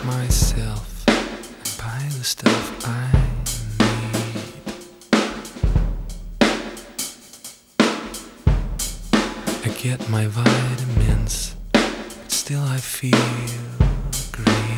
myself and buy the stuff I need. I get my vitamins, but still I feel green.